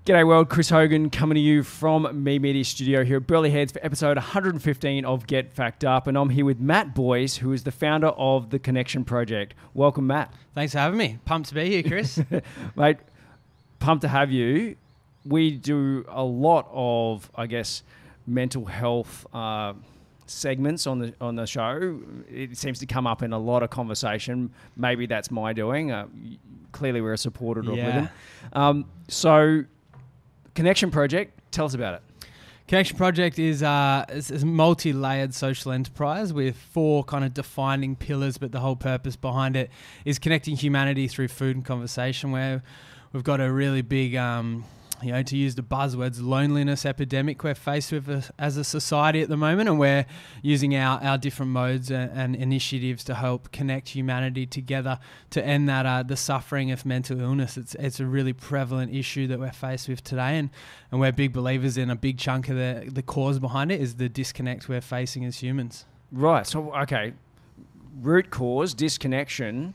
G'day world, Chris Hogan coming to you from Me Media Studio here at Burleigh Heads for episode 115 of Get Fact Up, and I'm here with Matt Boyce, who is the founder of the Connection Project. Welcome, Matt. Thanks for having me. Pumped to be here, Chris. Mate, pumped to have you. We do a lot of, I guess, mental health segments on the show. It seems to come up in a lot of conversation. Maybe that's my doing. Clearly, we're a supporter of them. So, Connection Project, tell us about it. Connection Project is a multi-layered social enterprise with 4 kind of defining pillars, but the whole purpose behind it is connecting humanity through food and conversation, where we've got a really big, to use the buzzwords, loneliness epidemic we're faced with as a society at the moment, and we're using our different modes and initiatives to help connect humanity together to end that the suffering of mental illness. It's a really prevalent issue that we're faced with today, and we're big believers in a big chunk of the cause behind it is the disconnect we're facing as humans. Right. So, okay, root cause, disconnection.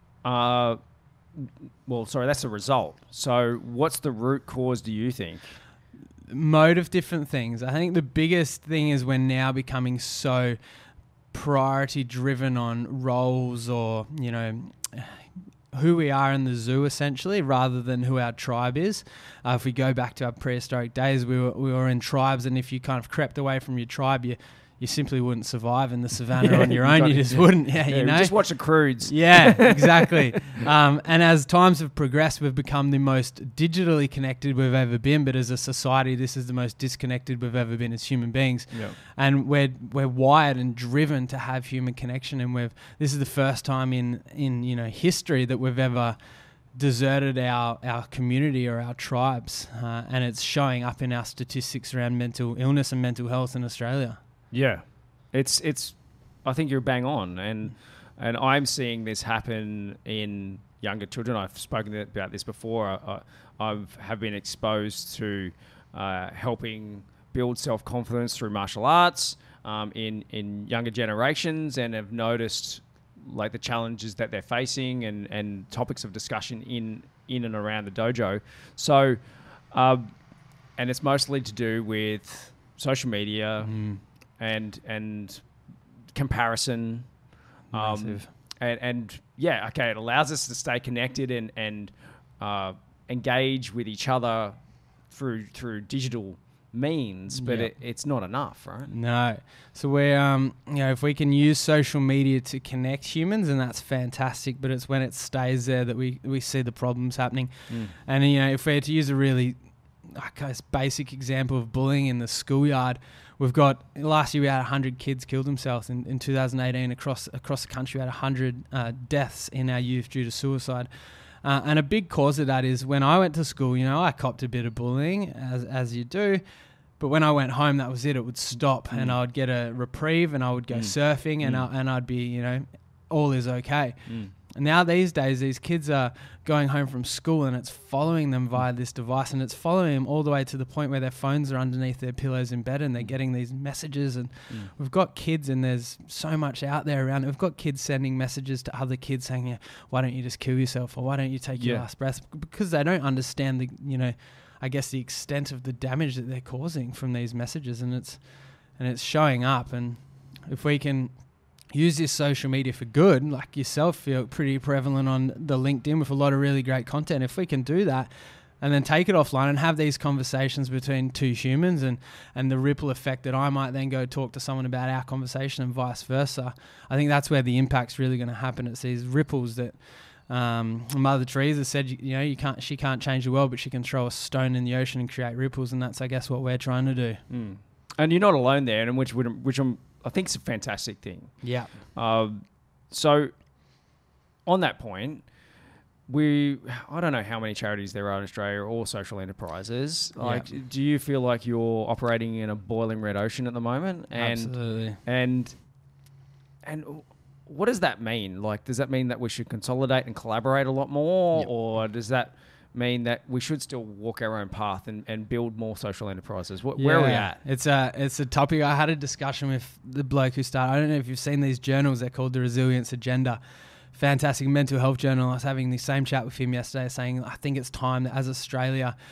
That's the result. So what's the root cause, do you think? Mode of different things. I think the biggest thing is we're now becoming so priority driven on roles or, who we are in the zoo essentially, rather than who our tribe is. If we go back to our prehistoric days, we were in tribes, and if you kind of crept away from your tribe, you simply wouldn't survive in the savannah on your own. You just wouldn't. Just watch the Croods. Yeah, exactly. And as times have progressed, we've become the most digitally connected we've ever been. But as a society, this is the most disconnected we've ever been as human beings. Yep. And we're wired and driven to have human connection. And this is the first time in history that we've ever deserted our community or our tribes. And it's showing up in our statistics around mental illness and mental health in Australia. Yeah, it's. I think you're bang on, and I'm seeing this happen in younger children. I've spoken about this before. I have been exposed to helping build self-confidence through martial arts in younger generations, and have noticed like the challenges that they're facing and topics of discussion in and around the dojo. So, and it's mostly to do with social media. And comparison, Massive. It allows us to stay connected and engage with each other through digital means, but it's not enough, right? No. So we're if we can use social media to connect humans, and that's fantastic, but it's when it stays there that we see the problems happening. And if we're to use a really basic example of bullying in the schoolyard, we've got, last year we had 100 kids killed themselves. In 2018 across the country, we had 100 deaths in our youth due to suicide. And a big cause of that is when I went to school, I copped a bit of bullying, as you do. But when I went home, that was it. It would stop, and I would get a reprieve, and I would go surfing, and I'd be, all is okay. And now these days, these kids are going home from school, and it's following them via this device, and it's following them all the way to the point where their phones are underneath their pillows in bed, and they're getting these messages. And we've got kids, and there's so much out there around it. We've got kids sending messages to other kids saying, why don't you just kill yourself, or why don't you take your last breath? Because they don't understand the extent of the damage that they're causing from these messages, and it's showing up. And if we can use this social media for good, like yourself, you're pretty prevalent on the LinkedIn with a lot of really great content. If we can do that and then take it offline and have these conversations between two humans and the ripple effect that I might then go talk to someone about our conversation and vice versa, I think that's where the impact's really going to happen. It's these ripples that Mother Teresa said, she can't change the world, but she can throw a stone in the ocean and create ripples. And that's, I guess, what we're trying to do. And you're not alone there, and which I think it's a fantastic thing. Yeah. So on that point, I don't know how many charities there are in Australia or social enterprises. Do you feel like you're operating in a boiling red ocean at the moment? Absolutely. And what does that mean? Like, does that mean that we should consolidate and collaborate a lot more? Yep. Or does that mean that we should still walk our own path and build more social enterprises? Where are we at? It's a topic. I had a discussion with the bloke who started, I don't know if you've seen these journals, they're called the Resilience Agenda. Fantastic mental health journal. I was having the same chat with him yesterday saying, I think it's time that as Australia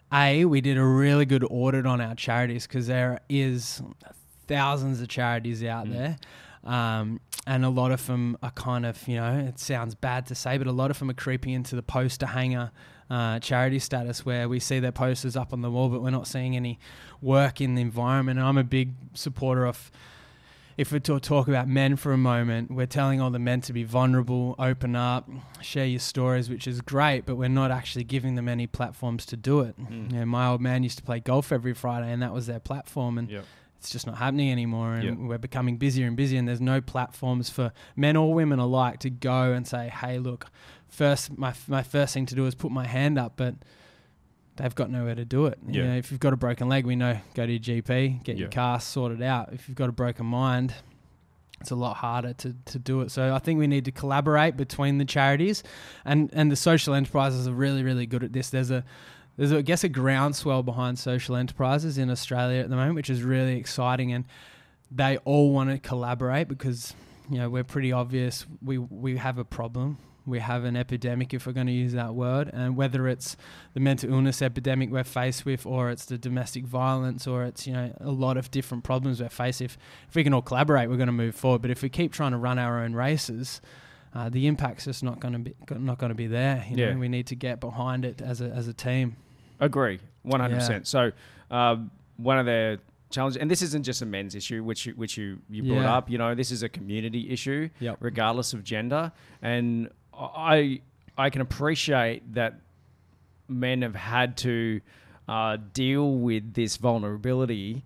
we did a really good audit on our charities, because there is thousands of charities out there. And a lot of them are kind of, it sounds bad to say, but a lot of them are creeping into the poster hanger charity status, where we see their posters up on the wall, but we're not seeing any work in the environment. And I'm a big supporter of, if we're to talk about men for a moment, we're telling all the men to be vulnerable, open up, share your stories, which is great, but we're not actually giving them any platforms to do it. My old man used to play golf every Friday, and that was their platform. And it's just not happening anymore, and we're becoming busier and busier, and there's no platforms for men or women alike to go and say, hey, look, my first thing to do is put my hand up, but they've got nowhere to do it. If you've got a broken leg, we know, go to your GP, get your cast sorted out. If you've got a broken mind, it's a lot harder to do it. So I think we need to collaborate between the charities, and the social enterprises are really, really good at this. There's I guess a groundswell behind social enterprises in Australia at the moment, which is really exciting, and they all want to collaborate because, we're pretty obvious. We have a problem. We have an epidemic, if we're going to use that word, and whether it's the mental illness epidemic we're faced with, or it's the domestic violence, or it's, a lot of different problems we're faced with. If we can all collaborate, we're going to move forward. But if we keep trying to run our own races, the impact's just not going to be there. We need to get behind it as a team. Agree, 100%. So one of the challenges, and this isn't just a men's issue, which you brought up. This is a community issue, regardless of gender. And I can appreciate that men have had to deal with this vulnerability.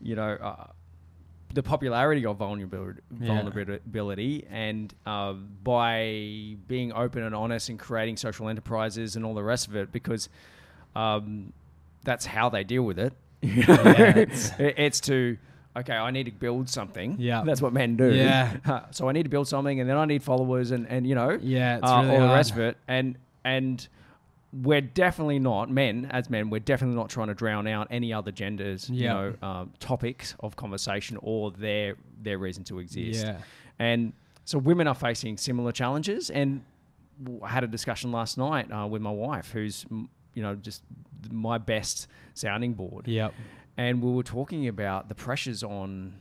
The popularity of vulnerability, and by being open and honest and creating social enterprises and all the rest of it, because that's how they deal with it. It's to, okay, I need to build something. That's what men do. So I need to build something, and then I need followers, and it's really all the rest of it. And we're definitely not, we're definitely not trying to drown out any other genders, topics of conversation or their reason to exist. And so women are facing similar challenges, and I had a discussion last night with my wife, who's just my best sounding board. And we were talking about the pressures on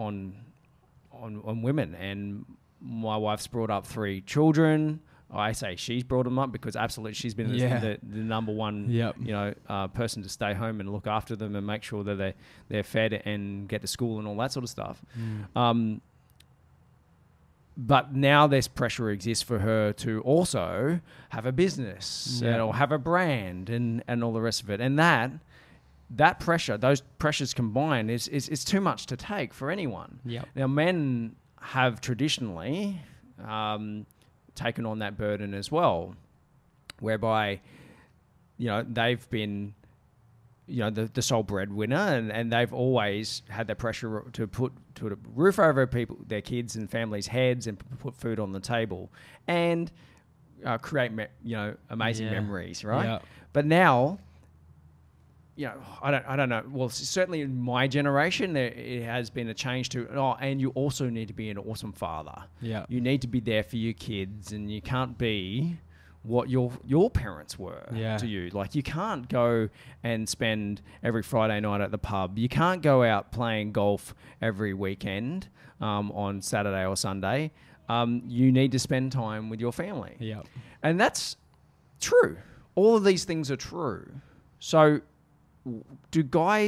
women, and my wife's brought up 3 children. I say she's brought them up because absolutely she's been the number one, person to stay home and look after them and make sure that they're fed and get to school and all that sort of stuff. But now this pressure exists for her to also have a business or have a brand and all the rest of it. And that pressure, those pressures combined, is too much to take for anyone. Now, men have traditionally taken on that burden as well, whereby, they've been, the sole breadwinner, and they've always had the pressure to put a roof over their kids' and families' heads, and put food on the table, and create amazing memories, right? But now, I don't know. Well, certainly in my generation, it has been a change to, and you also need to be an awesome father. You need to be there for your kids, and you can't be what your parents were to you. Like, you can't go and spend every Friday night at the pub. You can't go out playing golf every weekend on Saturday or Sunday. You need to spend time with your family. And that's true. All of these things are true. So do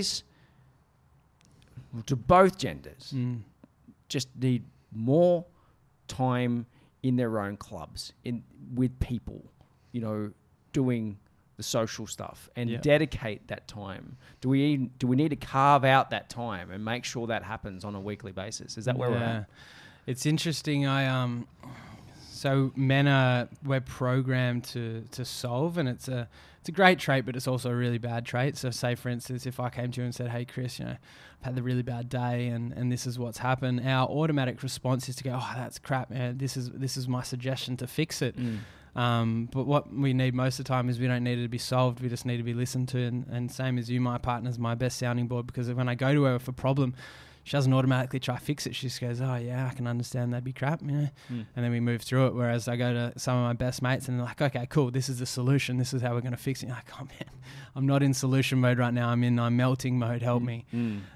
both genders just need more time in their own clubs, with people, doing the social stuff, and dedicate that time? Do we need to carve out that time and make sure that happens on a weekly basis? Is that where we're at? It's interesting. So men we're programmed to solve, and it's a great trait, but it's also a really bad trait. So say, for instance, if I came to you and said, hey, Chris, I've had the really bad day and this is what's happened, our automatic response is to go, oh, that's crap, man. This is my suggestion to fix it. But what we need most of the time is we don't need it to be solved. We just need to be listened to. And same as you, my partner's my best sounding board, because when I go to her with a problem, she doesn't automatically try to fix it. She just goes, oh yeah, I can understand that'd be crap, and then we move through it. Whereas I go to some of my best mates and they're like, okay, cool, this is the solution, this is how we're going to fix it. You're like, oh man, I'm not in solution mode right now, I'm melting mode, help me.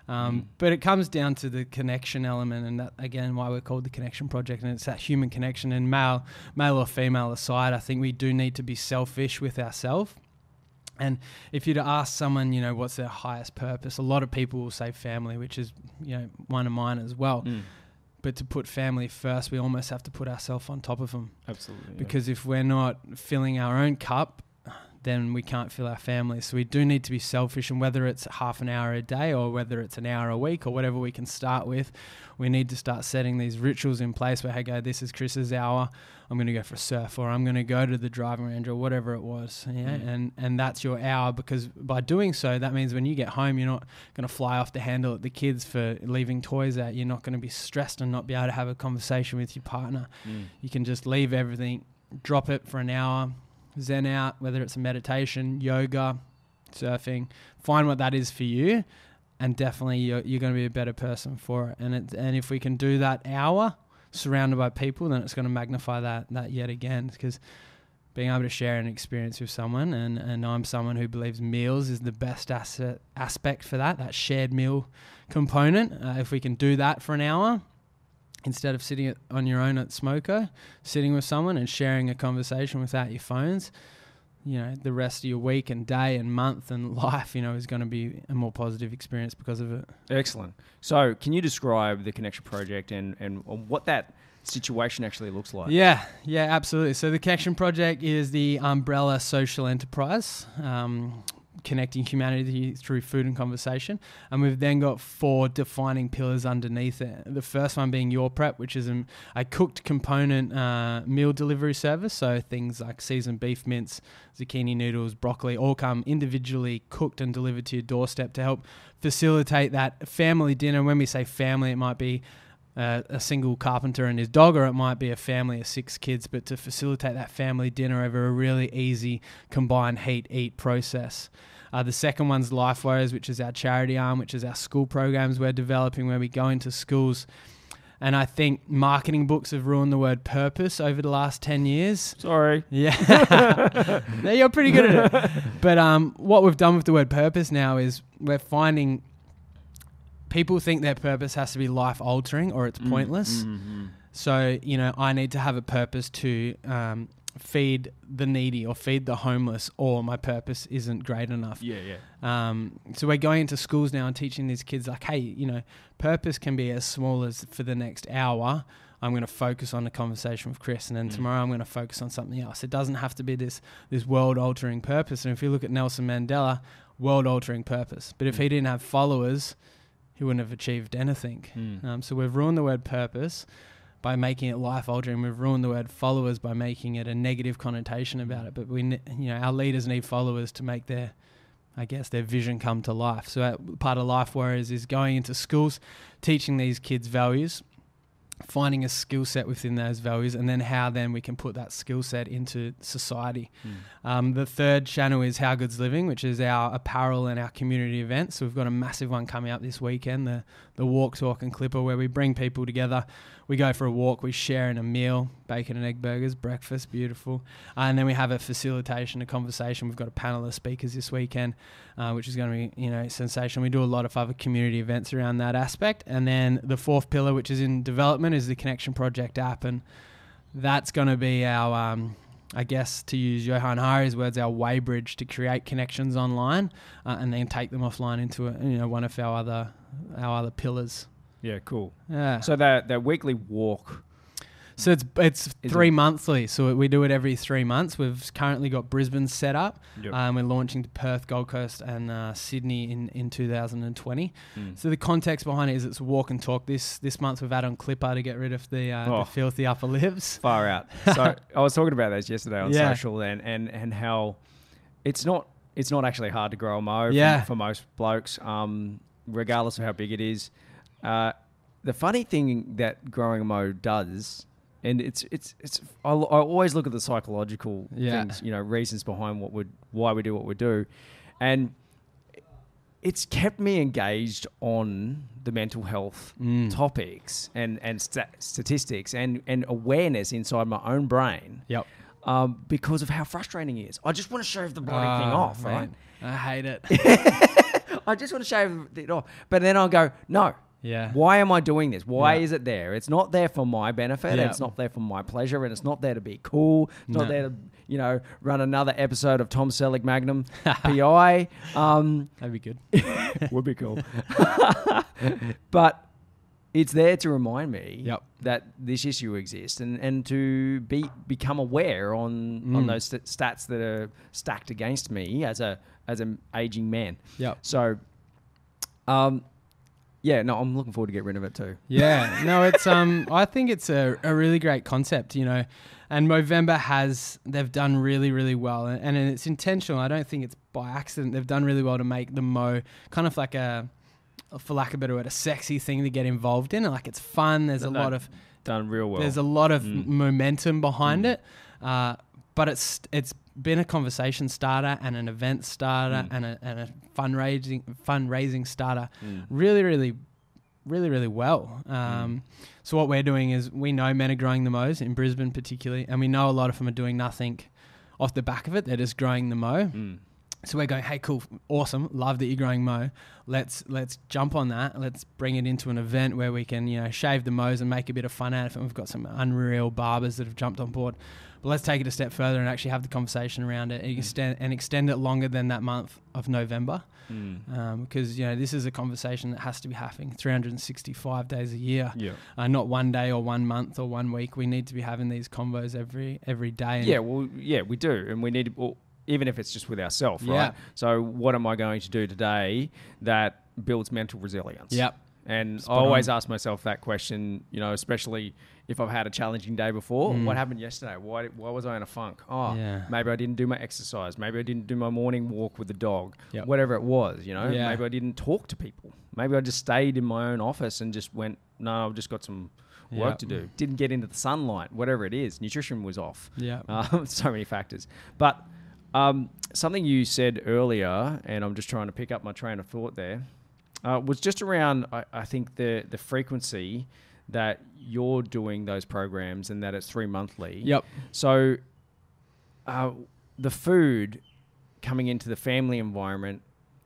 But it comes down to the connection element, and that again why we're called the Connection Project, and it's that human connection. And male or female aside, I think we do need to be selfish with ourselves. And if you'd ask someone, you know, what's their highest purpose, a lot of people will say family, which is, you know, one of mine as well. But to put family first, we almost have to put ourselves on top of them. Absolutely. Because if we're not filling our own cup, then we can't fill our family. So we do need to be selfish, and whether it's half an hour a day or whether it's an hour a week or whatever we can start with, we need to start setting these rituals in place where, hey, go, this is Chris's hour, I'm going to go for a surf, or I'm going to go to the driving range, or whatever it was. Yeah. And that's your hour, because by doing so, that means when you get home, you're not going to fly off the handle at the kids for leaving toys out. You're not going to be stressed and not be able to have a conversation with your partner. You can just leave everything, drop it for an hour, zen out, whether it's a meditation, yoga, surfing, find what that is for you, and definitely you're going to be a better person for it. And if we can do that hour surrounded by people, then it's going to magnify that yet again, because being able to share an experience with someone, and I'm someone who believes meals is the best aspect for that shared meal component. If we can do that for an hour, instead of sitting on your own at Smoko, sitting with someone and sharing a conversation without your phones, you know, the rest of your week and day and month and life, you know, is going to be a more positive experience because of it. Excellent. So can you describe the Connection Project and what that situation actually looks like? Yeah, absolutely. So the Connection Project is the umbrella social enterprise, connecting humanity through food and conversation. And we've then got 4 defining pillars underneath it. The first one being Your Prep, which is a cooked component meal delivery service. So things like seasoned beef mince, zucchini noodles, broccoli, all come individually cooked and delivered to your doorstep to help facilitate that family dinner. When we say family, it might be a single carpenter and his dog, or it might be a family of 6 kids, but to facilitate that family dinner over a really easy combined heat-eat process. The second one's Life Warriors, which is our charity arm, which is our school programs we're developing, where we go into schools. And I think marketing books have ruined the word purpose over the last 10 years. Sorry. Yeah. No, you're pretty good at it. But what we've done with the word purpose now is we're finding people think their purpose has to be life-altering or it's pointless. So, you know, I need to have a purpose to feed the needy or feed the homeless, or my purpose isn't great enough. So we're going into schools now and teaching these kids like, hey, you know, purpose can be as small as, for the next hour, I'm going to focus on a conversation with Chris, and then tomorrow I'm going to focus on something else. It doesn't have to be this world-altering purpose. And if you look at Nelson Mandela, world-altering purpose. But if he didn't have followers, he wouldn't have achieved anything. So we've ruined the word purpose by making it life-altering. We've ruined the word followers by making it a negative connotation about it. But our leaders need followers to make their vision come to life. So part of Life Warriors is going into schools, teaching these kids values, finding a skill set within those values, and then how then we can put that skill set into society. The third channel is How Good's Living, which is our apparel and our community events. So we've got a massive one coming up this weekend, the Walk, Talk and Clipper, where we bring people together. We go for a walk, we share in a meal, bacon and egg burgers, breakfast, beautiful. And then we have a facilitation, a conversation. We've got a panel of speakers this weekend, which is going to be, you know, sensational. We do a lot of other community events around that aspect. And then the fourth pillar, which is in development, is the Connection Project app. And that's going to be our, I guess, to use Johan Hari's words, our way bridge to create connections online and then take them offline into one of our other pillars. Yeah, cool. Yeah. So that weekly walk. So it's 3 monthly. So we do it every 3 months. We've currently got Brisbane set up. Yep. We're launching to Perth, Gold Coast, and Sydney in 2020. So the context behind it is it's walk and talk. This month we've had on Clipper to get rid of the filthy upper lips. Far out. So I was talking about those yesterday on social and how it's not actually hard to grow a mow for most blokes, regardless of how big it is. The funny thing that growing a mow does, and I always look at the psychological things, you know, reasons behind why we do what we do, and it's kept me engaged on the mental health topics and statistics and awareness inside my own brain. Yep. Because of how frustrating it is. I just want to shave the bloody thing off, right? I hate it. I just want to shave it off. But then I'll go, no. Yeah. Why am I doing this? Why is it there? It's not there for my benefit. Yeah. It's not there for my pleasure. And it's not there to be cool. It's not there to, run another episode of Tom Selleck Magnum PI. That'd be good. Would be cool. But it's there to remind me that this issue exists and to become aware on those stats that are stacked against me as an aging man. Yep. So, I'm looking forward to get rid of it too. Yeah, no, it's I think it's a really great concept, and Movember they've done really, really well, and it's intentional. I don't think it's by accident. They've done really well to make the Mo kind of like for lack of a better word, a sexy thing to get involved in. Like it's fun. There's a lot of done real well. There's a lot of momentum behind it, but it's been a conversation starter and an event starter and a fundraising starter really, really, really, really well. So what we're doing is we know men are growing the Mo's in Brisbane particularly, and we know a lot of them are doing nothing off the back of it. They're just growing the Mo. So we're going, hey, cool, awesome, love that you're growing Mo. Let's jump on that. Let's bring it into an event where we can, shave the Mo's and make a bit of fun out of it. We've got some unreal barbers that have jumped on board. But let's take it a step further and actually have the conversation around it and extend it longer than that month of November. Because, this is a conversation that has to be happening 365 days a year. Yeah. Not one day or 1 month or 1 week. We need to be having these convos every day. We do. And we need to... even if it's just with ourselves, right? Yeah. So what am I going to do today that builds mental resilience? Yep. And I always ask myself that question, especially if I've had a challenging day before. What happened yesterday? Why was I in a funk? Maybe I didn't do my exercise. Maybe I didn't do my morning walk with the dog. Yep. Whatever it was, Maybe I didn't talk to people. Maybe I just stayed in my own office and just went, no, I've just got some work to do. Didn't get into the sunlight, whatever it is. Nutrition was off. Yeah. So many factors. But... something you said earlier, and I'm just trying to pick up my train of thought there, was just around, I think, the frequency that you're doing those programs and that it's 3 monthly. Yep. So the food coming into the family environment,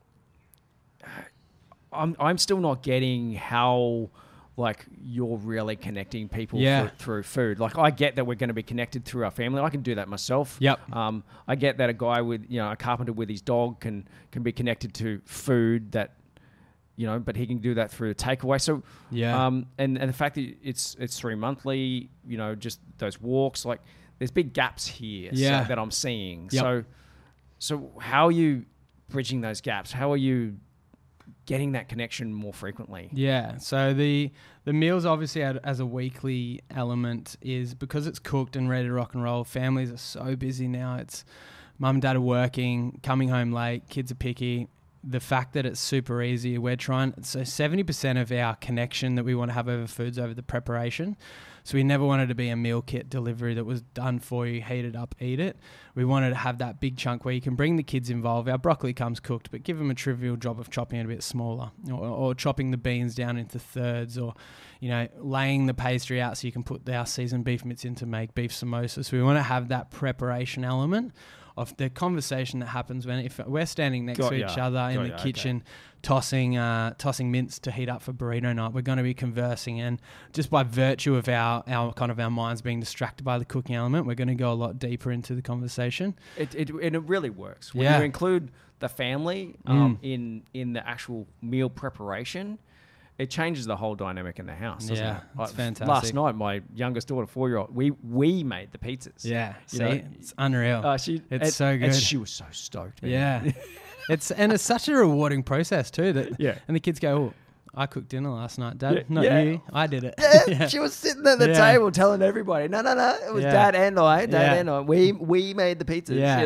I'm still not getting how... like you're really connecting people through food. Like I get that we're going to be connected through our family. I can do that myself. Yep. I get that a guy with, a carpenter with his dog can be connected to food that, but he can do that through a takeaway. So, and the fact that it's 3 monthly, just those walks, like there's big gaps here that I'm seeing. Yep. So how are you bridging those gaps? How are you getting that connection more frequently? Yeah, so the meals obviously as a weekly element is because it's cooked and ready to rock and roll. Families are so busy now. It's mum and dad are working, coming home late, kids are picky. The fact that it's super easy, so 70% of our connection that we want to have over food's over the preparation. So we never wanted to be a meal kit delivery that was done for you, heated up, eat it. We wanted to have that big chunk where you can bring the kids involved. Our broccoli comes cooked, but give them a trivial job of chopping it a bit smaller or chopping the beans down into thirds or, laying the pastry out so you can put our seasoned beef mitts in to make beef samosa. So we want to have that preparation element of the conversation that happens if we're standing next to each other in the kitchen, tossing mince to heat up for burrito night. We're going to be conversing, and just by virtue of our minds being distracted by the cooking element, we're going to go a lot deeper into the conversation. It really works when you include the family in the actual meal preparation. It changes the whole dynamic in the house, doesn't it? It's fantastic. Last night, my youngest daughter, 4-year-old, we made the pizzas. Yeah, it's unreal. It's so good. She was so stoked, man. Yeah. It's such a rewarding process too. And the kids go, "Oh, I cooked dinner last night, Dad. Not you. I did it." Yeah, she was sitting at the table telling everybody, "No, it was Dad and I. We made the pizzas." Yeah.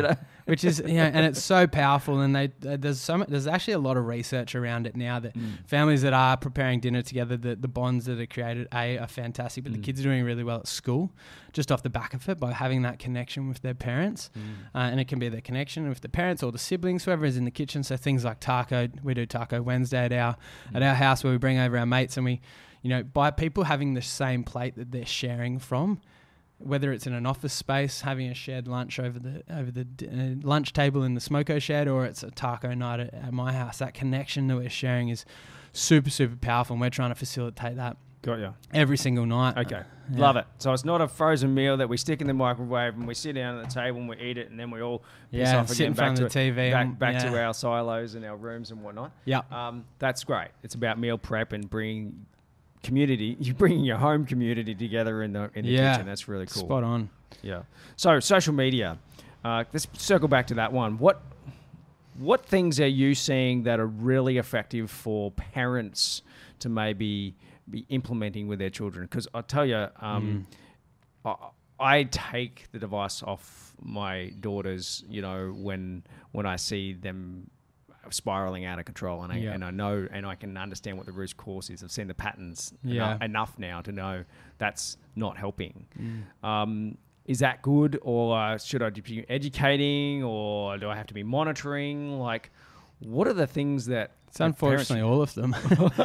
which is, and it's so powerful. And there's actually a lot of research around it now that families that are preparing dinner together, the bonds that are created, are fantastic, but the kids are doing really well at school just off the back of it by having that connection with their parents. And it can be the connection with the parents or the siblings, whoever is in the kitchen. So things like taco, we do Taco Wednesday at our house, where we bring over our mates, and we, by people having the same plate that they're sharing from, whether it's in an office space, having a shared lunch over the lunch table in the smoko shed, or it's a taco night at my house, that connection that we're sharing is super, super powerful, and we're trying to facilitate that. Got you. Every single night. Okay. Yeah. Love it. So it's not a frozen meal that we stick in the microwave and we sit down at the table and we eat it and then we all piss off sit again in front of the TV back to our silos and our rooms and whatnot. Yeah. That's great. It's about meal prep and bringing your home community together in the kitchen. That's really cool. Spot on. Yeah. So social media. Let's circle back to that one. What things are you seeing that are really effective for parents to maybe be implementing with their children? Because I tell you, I take the device off my daughters, when I see them spiraling out of control, and I know, and I can understand what the root cause is. I've seen the patterns enough now to know that's not helping. Is that good, or should I be educating, or do I have to be monitoring? Like, what are the things that... It's unfortunately all of them.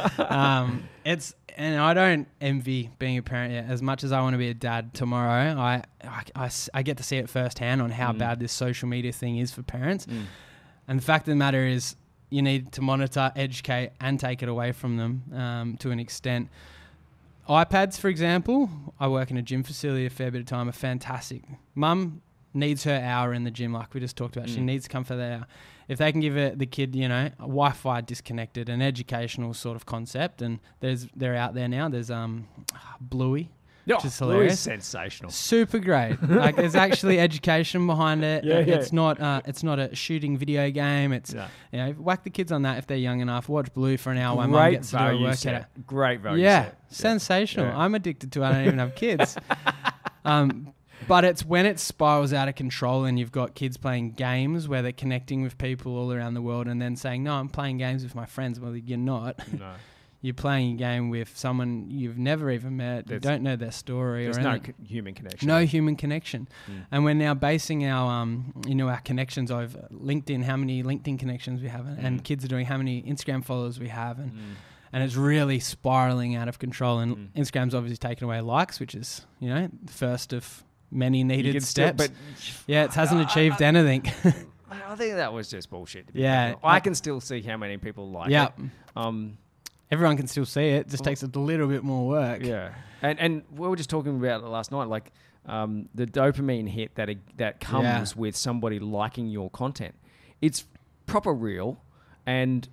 And I don't envy being a parent yet. As much as I want to be a dad tomorrow, I get to see it firsthand on how bad this social media thing is for parents. And the fact of the matter is, you need to monitor, educate, and take it away from them to an extent. iPads, for example, I work in a gym facility a fair bit of time, are fantastic. Mum needs her hour in the gym, like we just talked about. She needs to come for that hour. If they can give the kid, a Wi-Fi disconnected, an educational sort of concept, and they're out there now. There's Bluey, which is hilarious. Bluey's sensational. Super great. Like, there's actually education behind it. It's not a shooting video game. It's whack the kids on that if they're young enough. Watch Bluey for an hour while mum gets to do a workout. Great value set. Sensational. Yeah. I'm addicted to it. I don't even have kids. But it's when it spirals out of control and you've got kids playing games where they're connecting with people all around the world and then saying, no, I'm playing games with my friends. Well, you're not. No. You're playing a game with someone you've never even met. You don't know their story. There's no human connection. No human connection. And we're now basing our our connections over LinkedIn, how many LinkedIn connections we have, and kids are doing how many Instagram followers we have. And it's really spiraling out of control. And Instagram's obviously taken away likes, which is, the first of many needed steps. It hasn't achieved anything. I think that was just bullshit. I can still see how many people like it. Everyone can still see it. Just takes a little bit more work. Yeah. And we were just talking about it last night, like the dopamine hit that comes with somebody liking your content. It's proper real, and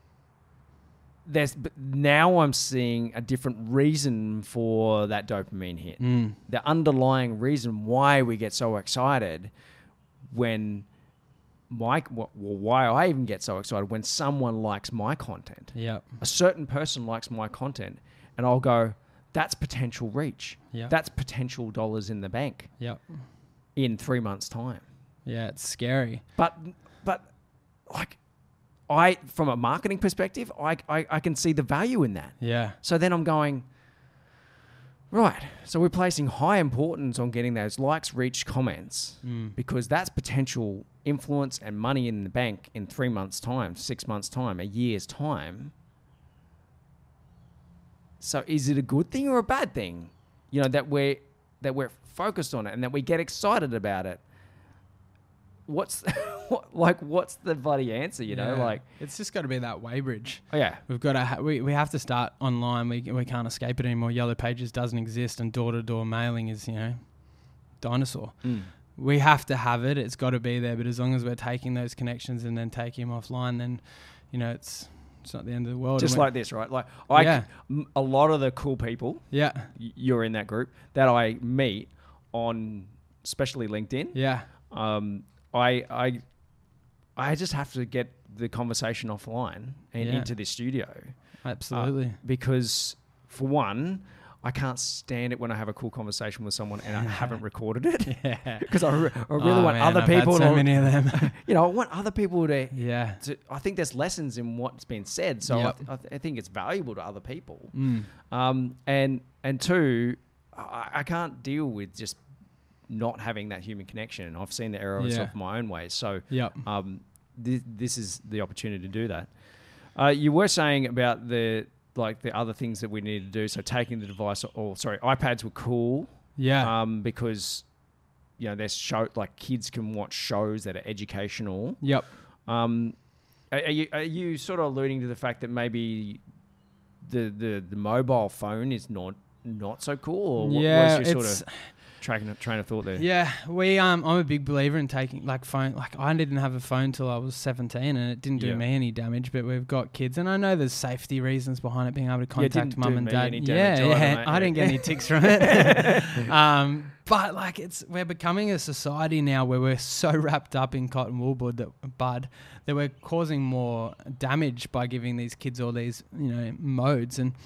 but now I'm seeing a different reason for that dopamine hit. The underlying reason why we get so excited when why I even get so excited when someone likes my content. Yeah. A certain person likes my content and I'll go, that's potential reach. Yeah. That's potential dollars in the bank. Yeah. In 3 months' time. Yeah, it's scary. But like, from a marketing perspective, I can see the value in that. Yeah. So then I'm going, right, so we're placing high importance on getting those likes, reach, comments, because that's potential influence and money in the bank in 3 months' time, 6 months' time, a year's time. So is it a good thing or a bad thing? That we're focused on it and that we get excited about it. What's the bloody answer? It's just got to be that weighbridge. Oh yeah, we've got to we have to start online. We can't escape it anymore. Yellow Pages doesn't exist, and door-to-door mailing is dinosaur. We have to have it. It's got to be there. But as long as we're taking those connections and then taking them offline, then it's not the end of the world. Just like this, right? Like a lot of the cool people. Yeah, you're in that group that I meet on, especially LinkedIn. Yeah. I just have to get the conversation offline and into this studio. Absolutely. Because for one, I can't stand it when I have a cool conversation with someone and I haven't recorded it. Yeah. Because I really want other I've people had so to, many of them. I want other people to, Yeah. I think there's lessons in what's been said. So Yep. I think it's valuable to other people. Mm. And two, I can't deal with just not having that human connection. I've seen the errors of my own ways. So Yep. this is the opportunity to do that. You were saying about the other things that we need to do. So taking the device, iPads were cool. Yeah. Because there's kids can watch shows that are educational. Yep. Are you sort of alluding to the fact that maybe the mobile phone is not so cool? Or Yeah, what's your sort of train of thought there? Yeah, I'm a big believer in taking phone. I didn't have a phone till I was 17, and it didn't do me any damage. But we've got kids, and I know there's safety reasons behind it, being able to contact mum and dad. I didn't get any ticks from it. But we're becoming a society now where we're so wrapped up in cotton wool bud that we're causing more damage by giving these kids all these modes, and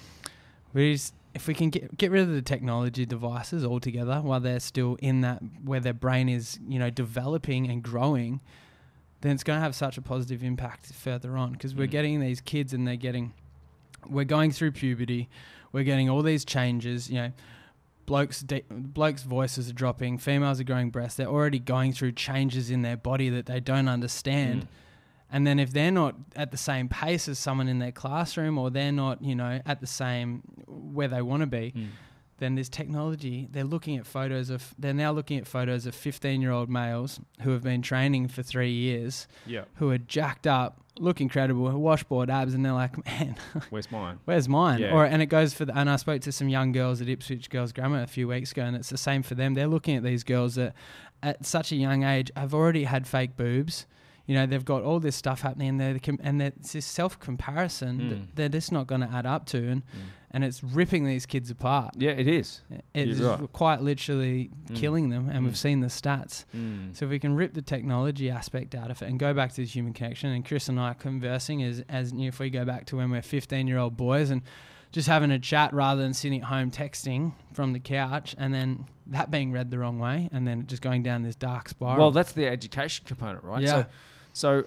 if we can get rid of the technology devices altogether while they're still in that where their brain is developing and growing, then it's going to have such a positive impact further on, because we're getting these kids and we're going through puberty, we're getting all these changes. Blokes' voices are dropping, females are growing breasts, they're already going through changes in their body that they don't understand. And then if they're not at the same pace as someone in their classroom, or they're not, at the same where they want to be, then this technology, they're now looking at photos of 15-year-old males who have been training for 3 years, who are jacked up, look incredible, washboard abs, and they're like, man, where's mine? Where's mine? Yeah. And it goes and I spoke to some young girls at Ipswich Girls Grammar a few weeks ago, and it's the same for them. They're looking at these girls that at such a young age have already had fake boobs. They've got all this stuff happening, and it's this self-comparison that they're just not going to add up to, and it's ripping these kids apart. Yeah, it is. It's quite literally killing them, and we've seen the stats. So if we can rip the technology aspect out of it and go back to the human connection, and Chris and I are conversing as if we go back to when we're 15-year-old boys and just having a chat rather than sitting at home texting from the couch, and then that being read the wrong way, and then just going down this dark spiral. Well, that's the education component, right? Yeah. So,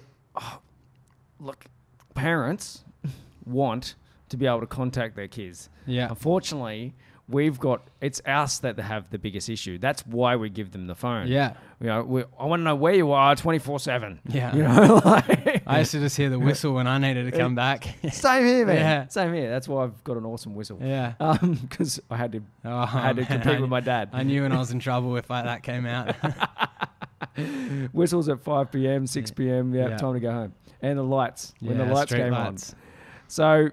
look, parents want to be able to contact their kids. Yeah. Unfortunately, it's us that have the biggest issue. That's why we give them the phone. Yeah. I want to know where you are 24/7. Yeah. I used to just hear the whistle when I needed to come back. Same here, man. Yeah. Same here. That's why I've got an awesome whistle. Yeah. Because I had to compete with my dad. I knew when I was in trouble if that came out. Whistles at 5 p.m, 6 p.m. Yeah, time to go home. And the lights when the lights came on. So,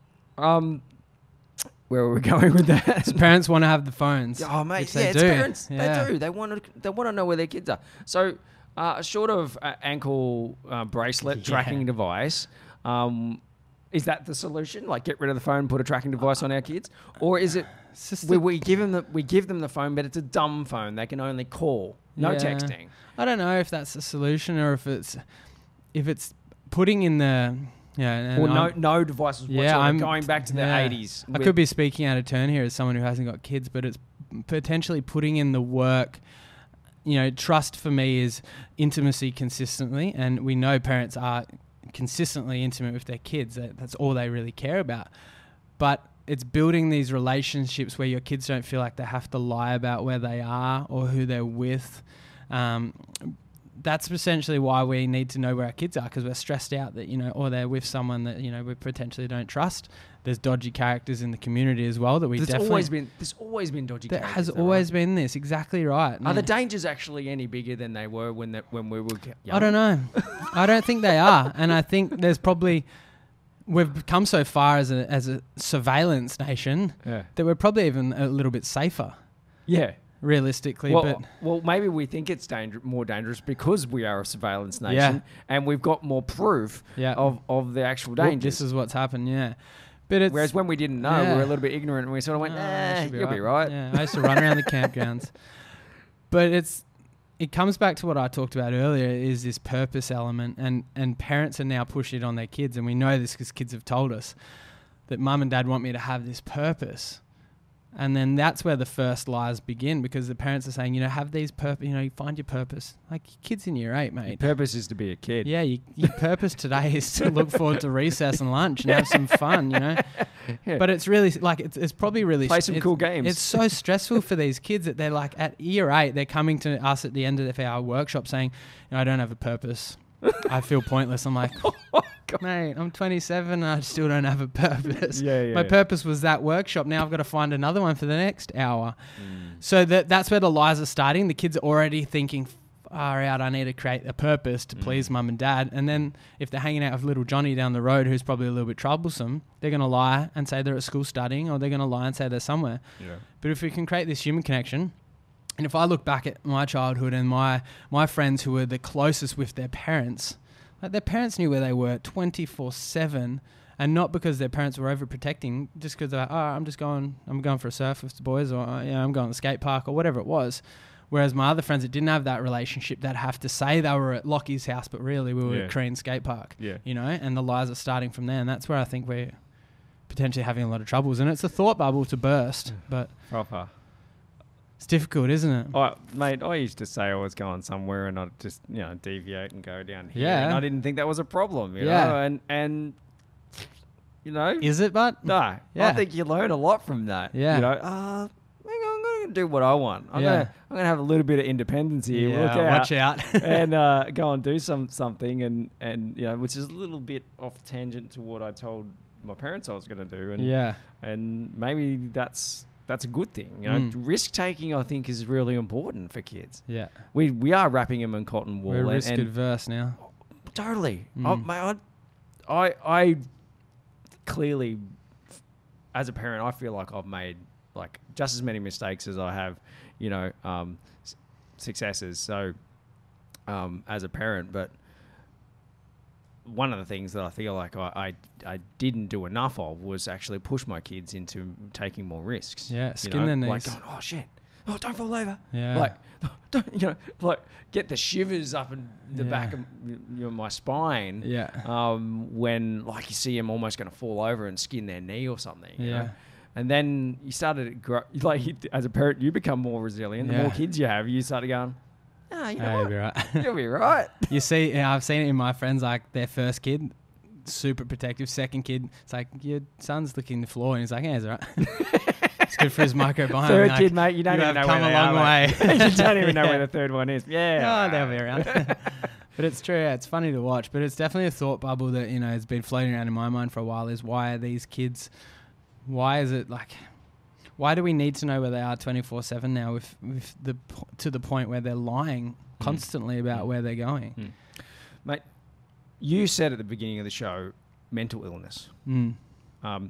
where were we going with that? So parents want to have the phones. Oh, mate, it's parents. Yeah. They do. They want to know where their kids are. So, short of ankle bracelet tracking device, is that the solution? Like, get rid of the phone, put a tracking device on our kids, or is it we give them the phone, but it's a dumb phone. They can only call, no texting. I don't know if that's the solution, or if it's putting in the or no devices whatsoever. I'm going back to the 80s. I could be speaking out of turn here as someone who hasn't got kids, but it's potentially putting in the work. Trust for me is intimacy consistently, and we know parents are consistently intimate with their kids. That's all they really care about. But it's building these relationships where your kids don't feel like they have to lie about where they are or who they're with. That's essentially why we need to know where our kids are, because we're stressed out that, or they're with someone that, we potentially don't trust. There's dodgy characters in the community as well that there's always been dodgy characters. There has always been this, exactly right. Are the dangers actually any bigger than they were when we were young? I don't know. I don't think they are. And I think there's probably... We've come so far as a surveillance nation that we're probably even a little bit safer. Yeah. Realistically. Well, maybe we think it's more dangerous because we are a surveillance nation and we've got more proof of the actual dangers. This is what's happened, But whereas when we didn't know, we were a little bit ignorant and we sort of went, you'll be right. Yeah, I used to run around the campgrounds. But it comes back to what I talked about earlier, is this purpose element, and parents are now pushing it on their kids, and we know this because kids have told us that mum and dad want me to have this purpose. And then that's where the first lies begin, because the parents are saying, you know, have these you find your purpose. Like, your kid's in year 8, mate. Your purpose is to be a kid. Yeah, your purpose today is to look forward to recess and lunch and have some fun, you know. Yeah. But it's really, like, it's probably really... Play some cool games. It's so stressful for these kids that they're like, at year 8, they're coming to us at the end of our workshop saying, you know, I don't have a purpose. I feel pointless. I'm like... Mate, I'm 27 and I still don't have a purpose. My purpose was that workshop. Now I've got to find another one for the next hour. So that's where the lies are starting. The kids are already thinking, far out, I need to create a purpose to please mum and dad. And then if they're hanging out with little Johnny down the road, who's probably a little bit troublesome, they're going to lie and say they're at school studying, or they're going to lie and say they're somewhere. Yeah. But if we can create this human connection, and if I look back at my childhood and my friends who were the closest with their parents, like, their parents knew where they were 24/7, and not because their parents were overprotecting, just because they're like, I'm going for a surf with the boys, or I'm going to the skate park, or whatever it was. Whereas my other friends that didn't have that relationship, that have to say they were at Lockie's house, but really we were at Crean Skate Park. Yeah. You know, and the lies are starting from there, and that's where I think we're potentially having a lot of troubles. And it's a thought bubble to burst, but proper. It's difficult, isn't it? Oh, mate, I used to say I was going somewhere and I'd just, deviate and go down here. Yeah. And I didn't think that was a problem, you know? And Is it, but? No. Yeah. I think you learn a lot from that. Yeah. You know, I'm going to do what I want. I'm going to have a little bit of independence here. Yeah, watch out. And go and do something and which is a little bit off tangent to what I told my parents I was going to do. And, and maybe that's a good thing. You know, risk taking, I think, is really important for kids. Yeah, we are wrapping them in cotton wool. We're risk adverse now. Totally. I clearly, as a parent, I feel like I've made like just as many mistakes as I have, successes. So, as a parent, but one of the things that I feel like I didn't do enough of was actually push my kids into taking more risks. Yeah, skin their knees. Like going, oh shit, oh don't fall over. Yeah, like don't like get the shivers up in the back of my spine. Yeah. When like you see them almost going to fall over and skin their knee or something. Yeah. You know? And then you started to grow, like as a parent, you become more resilient. The more kids you have, you start going, you'll be right. You'll be right. You see, I've seen it in my friends, like their first kid, super protective. Second kid, it's like, your son's licking the floor, and he's like, it's all right. It's good for his microbiome. Third kid, mate, you don't even know where they are. Come a long way. You don't even know where the third one is. Yeah. Oh, they'll be around. But it's true. Yeah, it's funny to watch. But it's definitely a thought bubble that, has been floating around in my mind for a while, is why are these kids, why is it like... Why do we need to know where they are 24/7 now to the point where they're lying constantly about where they're going? Mate, you said at the beginning of the show, mental illness. I'm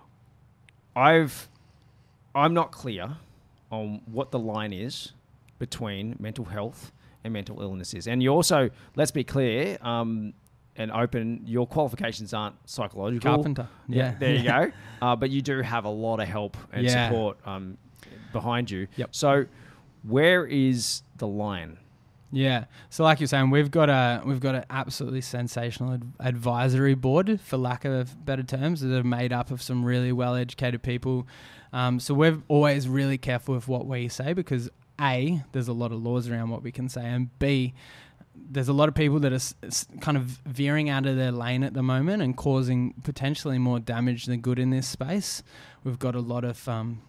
not clear on what the line is between mental health and mental illnesses. And you also, let's be clear, and open, your qualifications aren't psychological. Carpenter. Yeah. There you go. But you do have a lot of help and support behind you. Yep. So where is the line? Yeah. So like you're saying, we've got an absolutely sensational advisory board, for lack of better terms, that are made up of some really well-educated people. So we're always really careful with what we say, because A, there's a lot of laws around what we can say, and B, there's a lot of people that are kind of veering out of their lane at the moment and causing potentially more damage than good in this space. We've got a lot of,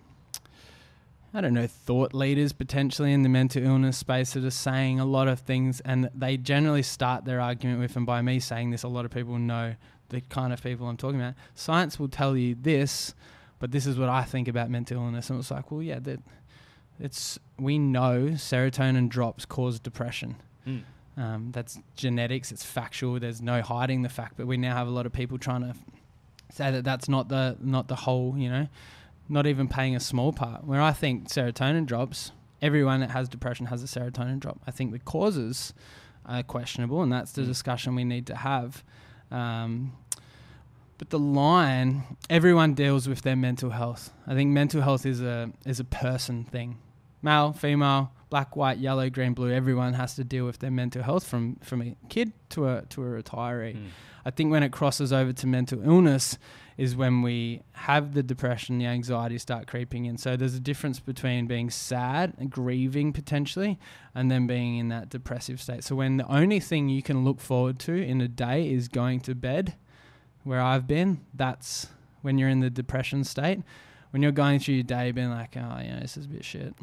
thought leaders potentially in the mental illness space that are saying a lot of things, and they generally start their argument with, and by me saying this, a lot of people know the kind of people I'm talking about. Science will tell you this, but this is what I think about mental illness. And it's like, well, yeah, we know serotonin drops cause depression. That's genetics. It's factual. There's no hiding the fact. But we now have a lot of people trying to say that that's not the whole. Not even paying a small part. Where I think serotonin drops, everyone that has depression has a serotonin drop. I think the causes are questionable, and that's the discussion we need to have. But the line, everyone deals with their mental health. I think mental health is a person thing. Male, female, black, white, yellow, green, blue. Everyone has to deal with their mental health from a kid to a retiree. I think when it crosses over to mental illness is when we have the depression, the anxiety start creeping in. So there's a difference between being sad and grieving potentially and then being in that depressive state. So when the only thing you can look forward to in a day is going to bed, where I've been, that's when you're in the depression state. When you're going through your day being like, oh, this is a bit shit,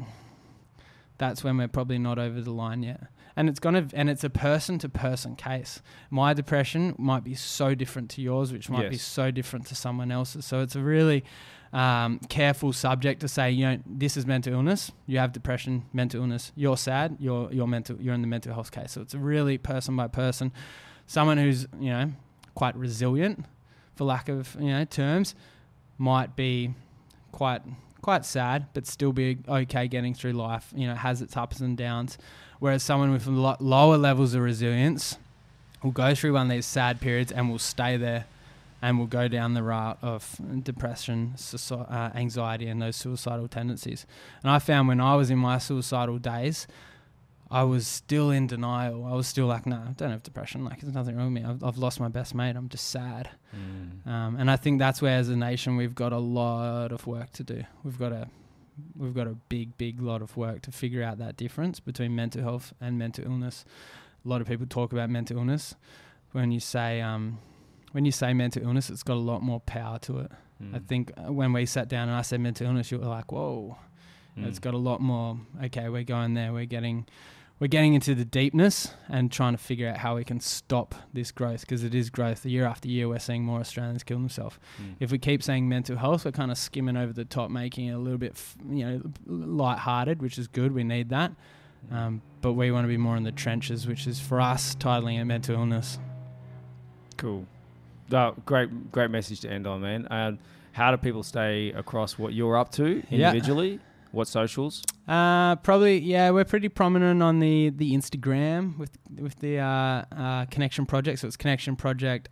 that's when we're probably not over the line yet. And it's a person-to-person case. My depression might be so different to yours, which might be so different to someone else's. So it's a really careful subject to say, this is mental illness. You have depression, mental illness. You're sad. You're in the mental health case. So it's a really person by person. Someone who's quite resilient, for lack of terms, might be quite sad, but still be okay getting through life. Has its ups and downs. Whereas someone with lower levels of resilience will go through one of these sad periods and will stay there and will go down the route of depression, anxiety, and those suicidal tendencies. And I found when I was in my suicidal days, I was still in denial. I was still like, no, I don't have depression. Like, there's nothing wrong with me. I've lost my best mate. I'm just sad. And I think that's where, as a nation, we've got a lot of work to do. We've got a big lot of work to figure out that difference between mental health and mental illness. A lot of people talk about mental illness. When you say mental illness, it's got a lot more power to it. I think when we sat down and I said mental illness, you were like, whoa, it's got a lot more. Okay, we're going there. We're getting into the deepness and trying to figure out how we can stop this growth, because it is growth. Year after year, we're seeing more Australians kill themselves. If we keep saying mental health, we're kind of skimming over the top, making it a little bit, lighthearted, which is good. We need that. But we want to be more in the trenches, which is for us titling it mental illness. Cool. Great message to end on, man. How do people stay across what you're up to individually? What socials? Probably, we're pretty prominent on the Instagram with the Connection Project. So it's Connection Project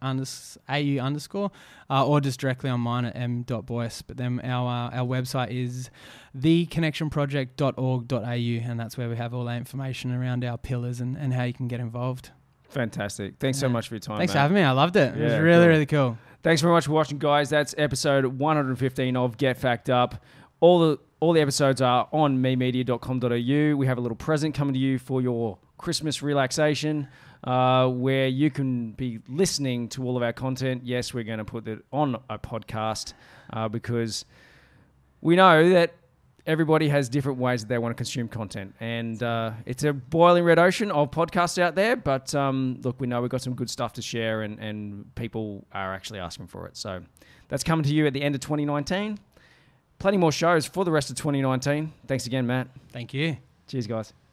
_AU or just directly on mine at m.boyce. But then our website is theconnectionproject.org.au, and that's where we have all that information around our pillars and how you can get involved. Fantastic. Thanks so much for your time. Thanks for having me. I loved it. It was really cool. Thanks very much for watching, guys. That's episode 115 of Get Fact Up. All the episodes are on memedia.com.au. We have a little present coming to you for your Christmas relaxation, where you can be listening to all of our content. Yes, we're going to put it on a podcast because we know that everybody has different ways that they want to consume content. And it's a boiling red ocean of podcasts out there. But look, we know we've got some good stuff to share and people are actually asking for it. So that's coming to you at the end of 2019. Plenty more shows for the rest of 2019. Thanks again, Matt. Thank you. Cheers, guys.